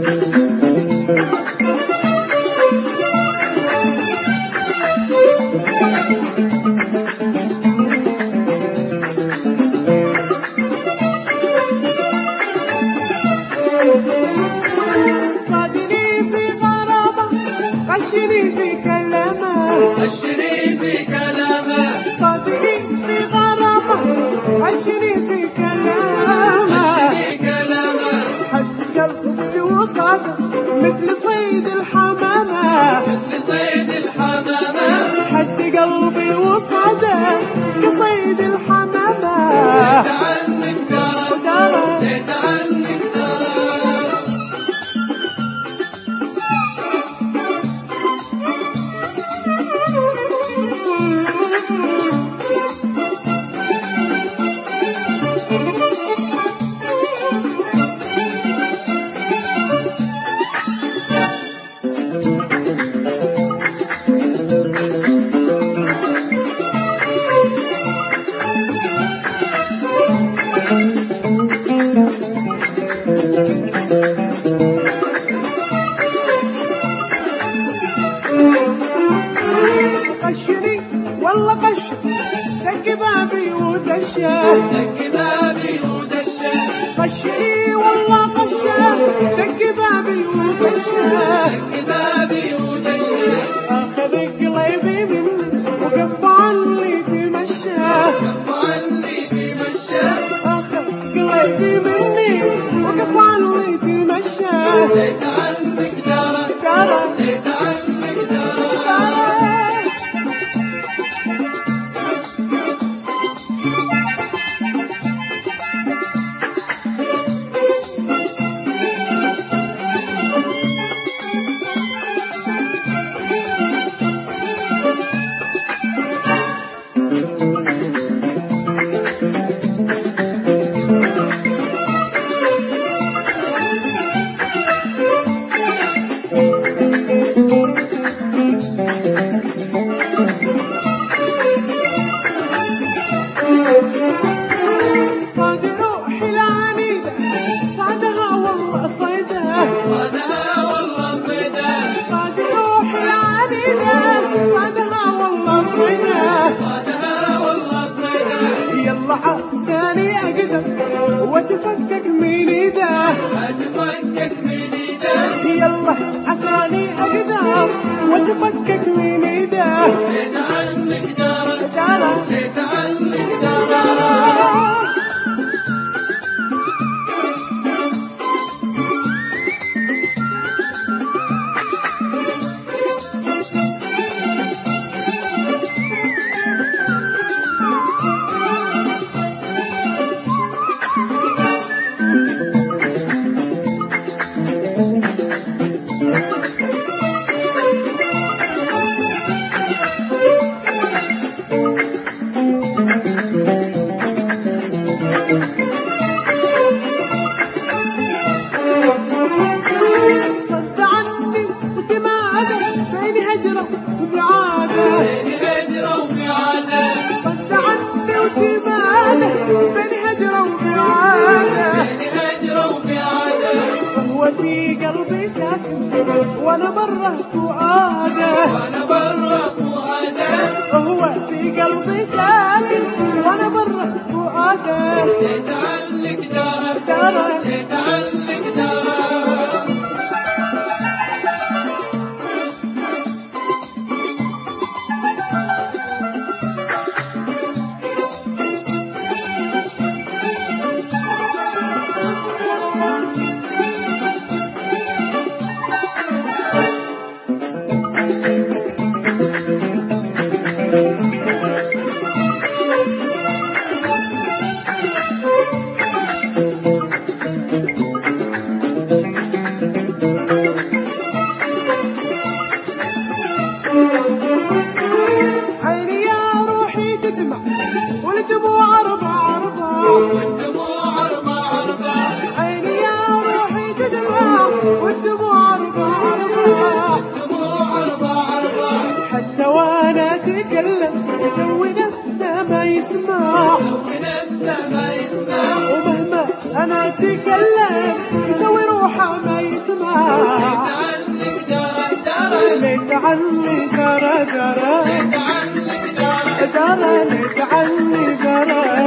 صادني في غرامة غشني في كلامه غشني في كلامه صادني في غرامة غشني في كلامه غشني كلامه حد قلبي وصاده مثل صيد الحمامة مثل صيد الحمامة حد قلبي وصاده كصيد الحمامة زيد عنك ترى زيد عنك ترى قشري والله قشر دق بابي ودشه دق بابي ودشه قشري والله قشر دق بابي ودشه دق بابي ودشه اخذ قلبي مني وقف عني تمشى كف عني تمشى اخذ قلبي مني وقف عني تمشى زيد عنك ترى زيد عنك ترى صاد روحي العنيدة صادها والله صيدها صادها والله صيده صاد روحي العنيدة صادها والله صيدها صادها والله صيده يلا عساني اقدر واتفكك من ايده اتفكك من ايده يلا عساني اقدر واتفكك من ايده زيد عنك ترى زيد عنك ترى صد عني وتماده بين هجرة وبعاده بين هجرة وبعادة صد عني وتماده بين هجرة وبعاده بين هجرة وبعادة هو في قلبي ساكن وانا بره فؤاده وانا برا فؤاده هو في قلبي ساكن وانا بره فؤاده زيد عنك ترى زيد عنك ترى عيني يا روحي تدمع والدموع أربع والدموع أربع عيني يا روحي تدمع والدموع أربع الدموع أربع حتى وانا اتكلم يسوي نفسه ما يسمع ونفسه ما يسمع ومهما انا اتكلم يسوي روحه ما يسمع درى درى لك عني درى